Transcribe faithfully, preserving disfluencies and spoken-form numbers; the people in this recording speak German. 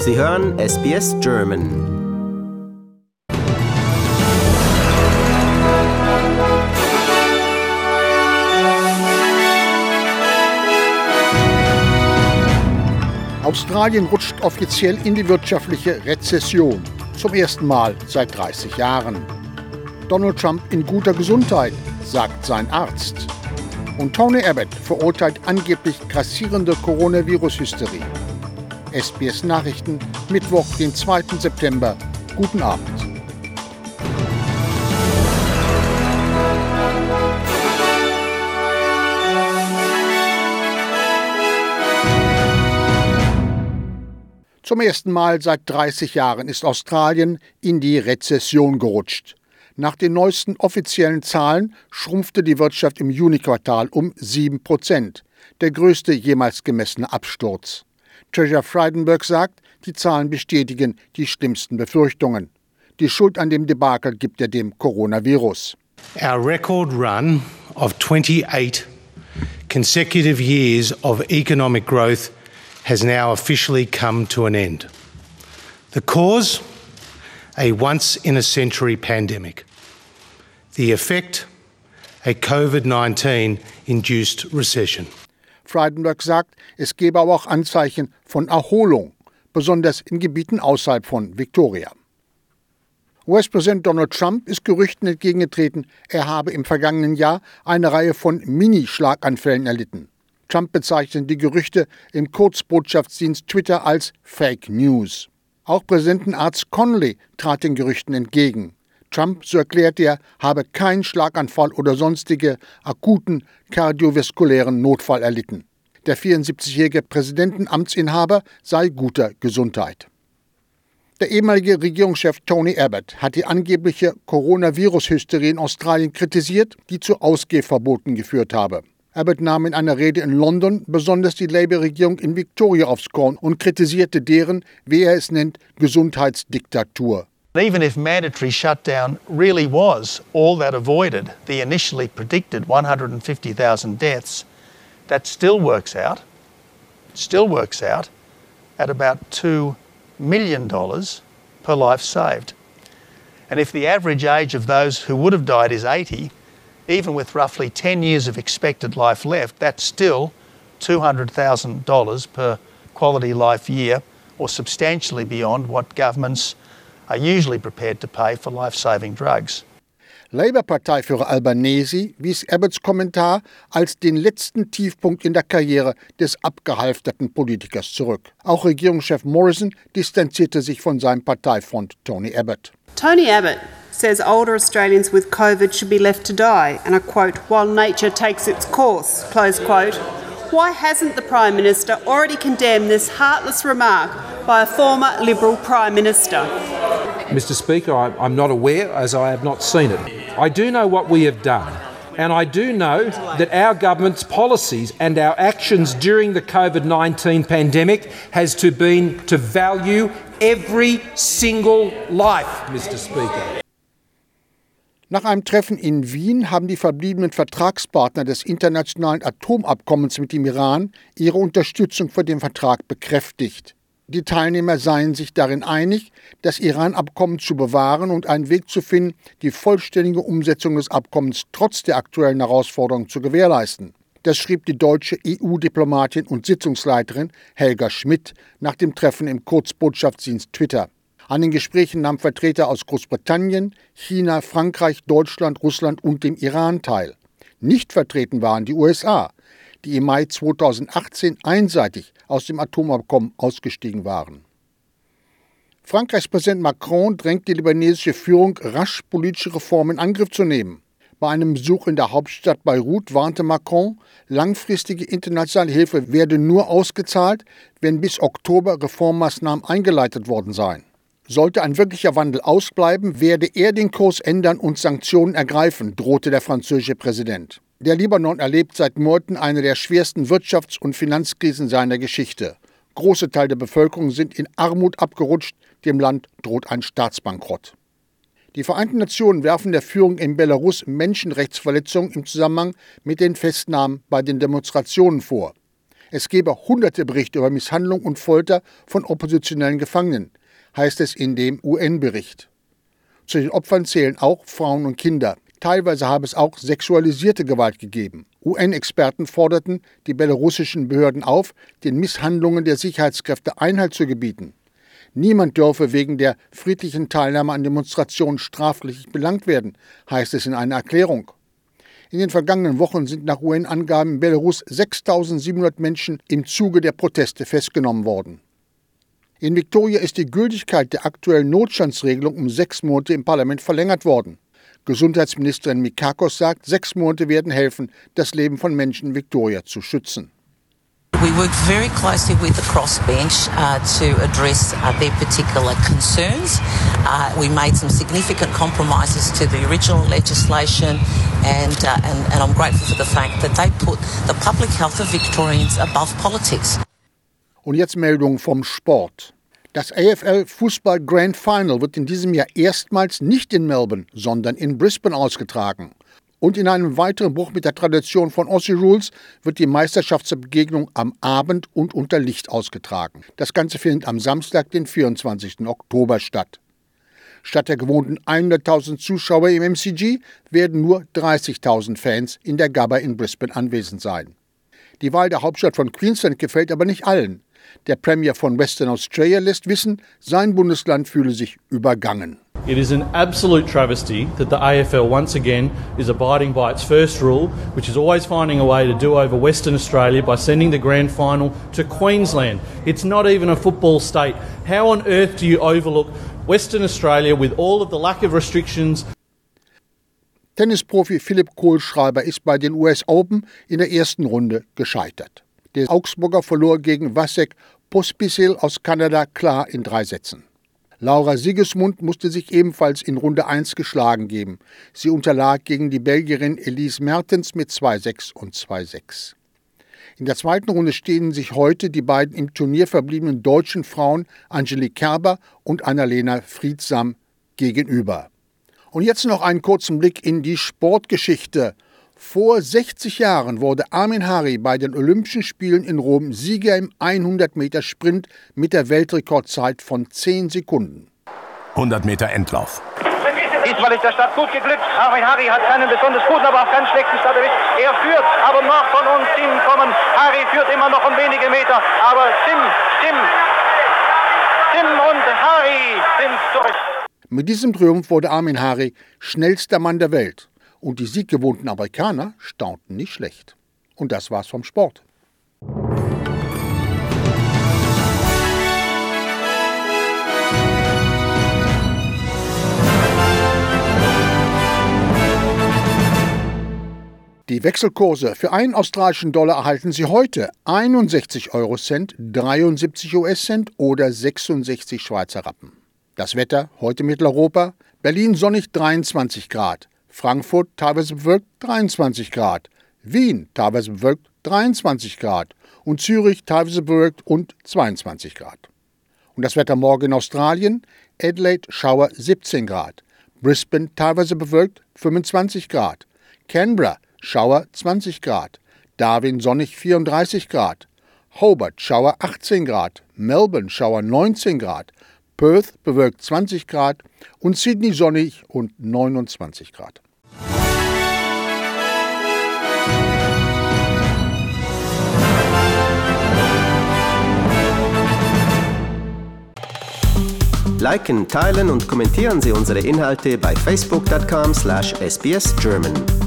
Sie hören S B S German. Australien rutscht offiziell in die wirtschaftliche Rezession. Zum ersten Mal seit dreißig Jahren. Donald Trump in guter Gesundheit, sagt sein Arzt. Und Tony Abbott verurteilt angeblich grassierende Coronavirus-Hysterie. S B S Nachrichten, Mittwoch, den zweiten September. Guten Abend. Zum ersten Mal seit dreißig Jahren ist Australien in die Rezession gerutscht. Nach den neuesten offiziellen Zahlen schrumpfte die Wirtschaft im Juni-Quartal um sieben Prozent, der größte jemals gemessene Absturz. Treasurer Frydenberg sagt, die Zahlen bestätigen die schlimmsten Befürchtungen. Die Schuld an dem Debakel gibt er dem Coronavirus. Our record run of twenty-eight consecutive years of economic growth has now officially come to an end. The cause? A once-in-a-century pandemic. The effect? A COVID nineteen induced recession. Frydenberg sagt, es gebe aber auch Anzeichen von Erholung, besonders in Gebieten außerhalb von Victoria. U S-Präsident Donald Trump ist Gerüchten entgegengetreten, er habe im vergangenen Jahr eine Reihe von Mini-Schlaganfällen erlitten. Trump bezeichnet die Gerüchte im Kurzbotschaftsdienst Twitter als Fake News. Auch Präsidentenarzt Connolly trat den Gerüchten entgegen. Trump, so erklärte er, habe keinen Schlaganfall oder sonstige akuten kardiovaskulären Notfall erlitten. Der vierundsiebzigjährige Präsidentenamtsinhaber sei guter Gesundheit. Der ehemalige Regierungschef Tony Abbott hat die angebliche Coronavirus-Hysterie in Australien kritisiert, die zu Ausgehverboten geführt habe. Abbott nahm in einer Rede in London besonders die Labour-Regierung in Victoria aufs Korn und kritisierte deren, wie er es nennt, Gesundheitsdiktatur. Even if mandatory shutdown really was all that avoided the initially predicted one hundred fifty thousand deaths, that still works out, still works out at about two million dollars per life saved. And if the average age of those who would have died is eighty, even with roughly ten years of expected life left, that's still two hundred thousand dollars per quality life year, or substantially beyond what governments are usually prepared to pay for life-saving drugs. Labour-Parteiführer Albanese wies Abbotts Kommentar als den letzten Tiefpunkt in der Karriere des abgehalfterten Politikers zurück. Auch Regierungschef Morrison distanzierte sich von seinem Parteifreund Tony Abbott. Tony Abbott says older Australians with COVID should be left to die, and I quote, while nature takes its course, close quote. Why hasn't the Prime Minister already condemned this heartless remark by a former Liberal Prime Minister? Mister Speaker, I'm not aware, as I have not seen it. I do know what we have done, and I do know that our government's policies and our actions during the COVID nineteen pandemic has to been to value every single life, Mister Speaker. Nach einem Treffen in Wien haben die verbliebenen Vertragspartner des internationalen Atomabkommens mit dem Iran ihre Unterstützung für den Vertrag bekräftigt. Die Teilnehmer seien sich darin einig, das Iran-Abkommen zu bewahren und einen Weg zu finden, die vollständige Umsetzung des Abkommens trotz der aktuellen Herausforderungen zu gewährleisten. Das schrieb die deutsche E U-Diplomatin und Sitzungsleiterin Helga Schmidt nach dem Treffen im Kurzbotschaftsdienst Twitter. An den Gesprächen nahmen Vertreter aus Großbritannien, China, Frankreich, Deutschland, Russland und dem Iran teil. Nicht vertreten waren die U S A, die im Mai zweitausendachtzehn einseitig aus dem Atomabkommen ausgestiegen waren. Frankreichs Präsident Macron drängt die libanesische Führung, rasch politische Reformen in Angriff zu nehmen. Bei einem Besuch in der Hauptstadt Beirut warnte Macron, langfristige internationale Hilfe werde nur ausgezahlt, wenn bis Oktober Reformmaßnahmen eingeleitet worden seien. Sollte ein wirklicher Wandel ausbleiben, werde er den Kurs ändern und Sanktionen ergreifen, drohte der französische Präsident. Der Libanon erlebt seit Monaten eine der schwersten Wirtschafts- und Finanzkrisen seiner Geschichte. Große Teile der Bevölkerung sind in Armut abgerutscht, dem Land droht ein Staatsbankrott. Die Vereinten Nationen werfen der Führung in Belarus Menschenrechtsverletzungen im Zusammenhang mit den Festnahmen bei den Demonstrationen vor. Es gebe hunderte Berichte über Misshandlung und Folter von oppositionellen Gefangenen, heißt es in dem U N-Bericht. Zu den Opfern zählen auch Frauen und Kinder. Teilweise habe es auch sexualisierte Gewalt gegeben. U N-Experten forderten die belarussischen Behörden auf, den Misshandlungen der Sicherheitskräfte Einhalt zu gebieten. Niemand dürfe wegen der friedlichen Teilnahme an Demonstrationen strafrechtlich belangt werden, heißt es in einer Erklärung. In den vergangenen Wochen sind nach U N-Angaben in Belarus sechstausendsiebenhundert Menschen im Zuge der Proteste festgenommen worden. In Viktoria ist die Gültigkeit der aktuellen Notstandsregelung um sechs Monate im Parlament verlängert worden. Gesundheitsministerin Mikakos sagt, sechs Monate werden helfen, das Leben von Menschen in Viktoria zu schützen. We worked very closely with the crossbench uh, to address uh, their particular concerns. Uh, we made some significant compromises to the original legislation, and, uh, and, and I'm grateful for the fact that they put the public health of Victorians above politics. Und jetzt Meldungen vom Sport. Das A F L Fußball Grand Final wird in diesem Jahr erstmals nicht in Melbourne, sondern in Brisbane ausgetragen. Und in einem weiteren Bruch mit der Tradition von Aussie Rules wird die Meisterschaftsbegegnung am Abend und unter Licht ausgetragen. Das Ganze findet am Samstag, den vierundzwanzigsten Oktober statt. Statt der gewohnten hunderttausend Zuschauer im M C G werden nur dreißigtausend Fans in der Gabba in Brisbane anwesend sein. Die Wahl der Hauptstadt von Queensland gefällt aber nicht allen. Der Premier von Western Australia lässt wissen, sein Bundesland fühle sich übergangen. It is an absolute travesty that the A F L once again is abiding by its first rule, which is always finding a way to do over Western Australia by sending the grand final to Queensland. It's not even a football state. How on earth do you overlook Western Australia with all of the lack of restrictions? Tennisprofi Philipp Kohlschreiber ist bei den U S Open in der ersten Runde gescheitert. Der Augsburger verlor gegen Vasek Pospisil aus Kanada klar in drei Sätzen. Laura Sigismund musste sich ebenfalls in Runde eins geschlagen geben. Sie unterlag gegen die Belgierin Elise Mertens mit zwei sechs und zwei sechs. In der zweiten Runde stehen sich heute die beiden im Turnier verbliebenen deutschen Frauen Angelique Kerber und Annalena Friedsam gegenüber. Und jetzt noch einen kurzen Blick in die Sportgeschichte. Vor sechzig Jahren wurde Amin Hari bei den Olympischen Spielen in Rom Sieger im hundert Meter Sprint mit der Weltrekordzeit von zehn Sekunden. hundert Meter Endlauf. Diesmal ist der Start gut geglückt. Amin Hari hat keinen besonders guten, aber auch keinen schlechten Start erwischt. Er führt, aber noch von uns Tim kommen. Hari führt immer noch um wenige Meter, aber Tim, Tim, Tim und Hari sind zurück. Mit diesem Triumph wurde Amin Hari schnellster Mann der Welt. Und die sieggewohnten Amerikaner staunten nicht schlecht. Und das war's vom Sport. Die Wechselkurse für einen australischen Dollar erhalten Sie heute einundsechzig Eurocent, dreiundsiebzig U S-Cent oder sechsundsechzig Schweizer Rappen. Das Wetter heute Mitteleuropa: Berlin sonnig dreiundzwanzig Grad. Frankfurt teilweise bewölkt dreiundzwanzig Grad, Wien teilweise bewölkt dreiundzwanzig Grad und Zürich teilweise bewölkt und zweiundzwanzig Grad. Und das Wetter morgen in Australien: Adelaide Schauer siebzehn Grad, Brisbane teilweise bewölkt fünfundzwanzig Grad, Canberra Schauer zwanzig Grad, Darwin sonnig vierunddreißig Grad, Hobart Schauer achtzehn Grad, Melbourne Schauer neunzehn Grad, Perth bewölkt zwanzig Grad und Sydney sonnig und neunundzwanzig Grad. Liken, teilen und kommentieren Sie unsere Inhalte bei facebook dot com slash S B S German.